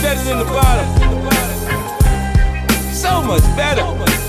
better than the bottom. So much better.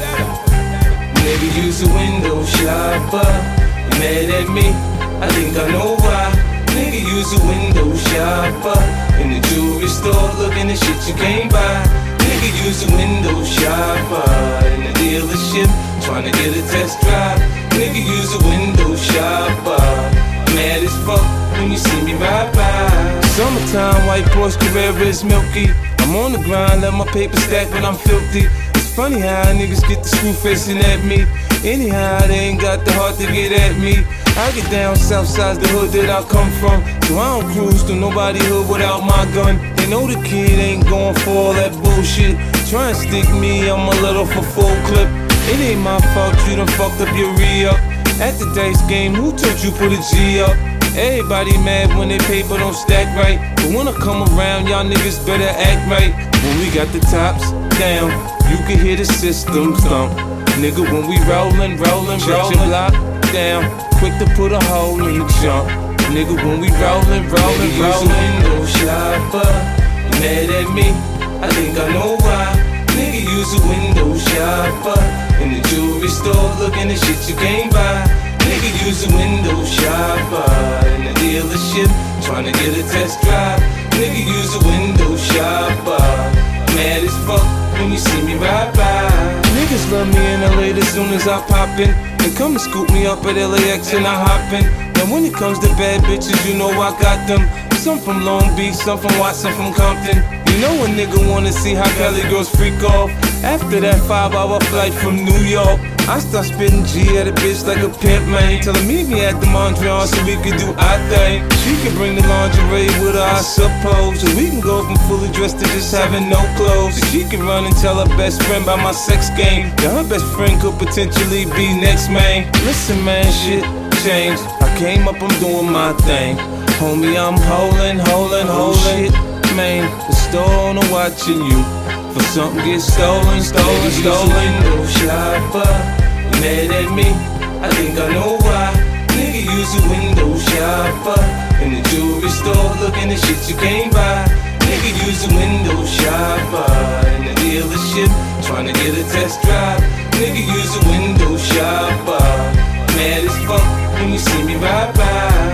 Nigga, use a window shopper. You mad at me? I think I know why. Nigga, use a window shopper. In the jewelry store, looking at shit you can't buy. Nigga, use a window shopper. In the dealership, trying to get a test drive. Nigga, use a window shopper. Mad as fuck when you see me ride by. Summertime, white Porsche Carrera is milky. I'm on the grind, let my paper stack when I'm filthy. It's funny how niggas get the screw facing at me. Anyhow, they ain't got the heart to get at me. I get down south side, the hood that I come from. So I don't cruise through nobody hood without my gun. They know the kid ain't going for all that bullshit. Try and stick me, I'm a little for full clip. It ain't my fault you done fucked up your re-up. At the dice game, who told you put a G up? Everybody mad when their paper don't stack right. But when I come around, y'all niggas better act right. When we got the tops down, you can hear the system thump. Nigga, when we rollin', shut your block down. Quick to put a hole in your jump. Nigga, when we rollin'. Use a window shopper. You mad at me? I think I know why. Nigga, use a window shopper. In the jewelry store, looking at shit you can't buy. Nigga, use a window shopper. In the dealership, trying to get a test drive. Nigga, use a window shopper. Mad as fuck when you see me ride by. Niggas love me in LA as soon as I pop in. They come and scoop me up at LAX and I hop in. Now when it comes to bad bitches, you know I got them. Some from Long Beach, some from Watson, from Compton. You know a nigga wanna see how Cali girls freak off. After that 5-hour flight from New York, I start spitting G at a bitch like a pimp, man. Tell her meet me at the Mondrian so we can do our thing. She can bring the lingerie with her, I suppose. So we can go from fully dressed to just having no clothes. So she can run and tell her best friend about my sex game. Now her best friend could potentially be next, man. Listen, man, shit changed. I came up, I'm doing my thing. Homie, I'm holding. Shit, man, the store owner watching you. For something get stolen. Use a window shopper. You mad at me? I think I know why. Nigga, use a window shopper. In the jewelry store, looking at shit you can't buy. Nigga, use a window shopper. In the dealership, trying to get a test drive. Nigga, use a window shopper. Mad as fuck when you see me ride by.